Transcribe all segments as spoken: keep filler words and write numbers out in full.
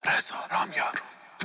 رضا رامیار.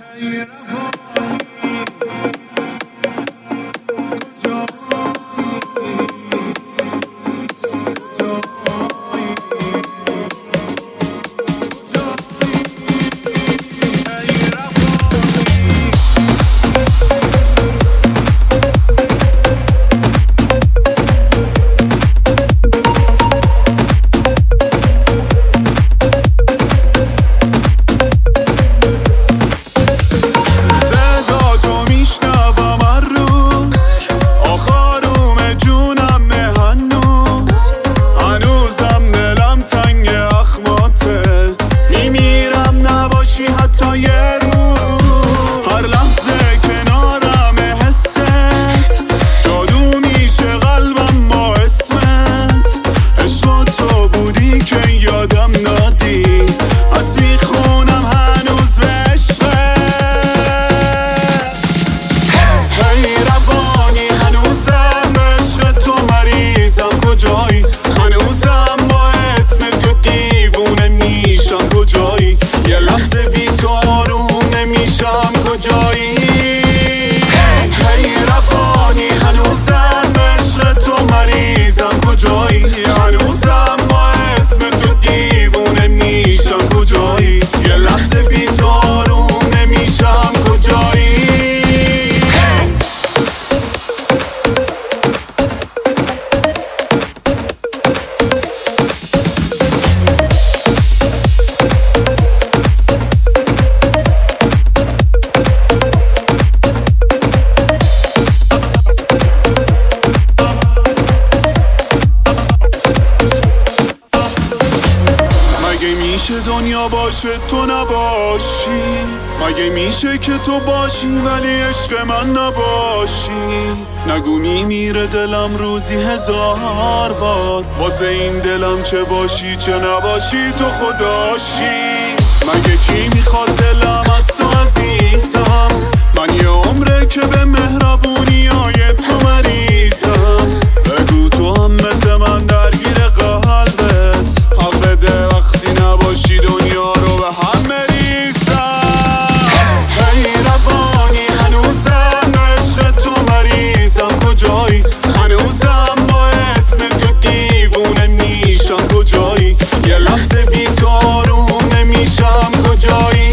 میشه دنیا باشه تو نباشی؟ مگه میشه که تو باشی ولی عشق من نباشی؟ نگو میمیره دلم روزی هزار بار واسه این دلم، چه باشی چه نباشی تو خداشی. مگه چی میخواد دلم از تو عزیزم؟ من یه عمره که به مهربونیای تو مریضم. بگو تو هم مثل من درگیر قلبت، حق بده وقتی نباشی دنیا رو به هم مریضم. ای روانی هنوزم عشق تو مریضم، کجایی؟ هنوزم با اسم تو دیوونه میشم، کجایی؟ یه لحظه بی تو آروم نمیشم، کجایی؟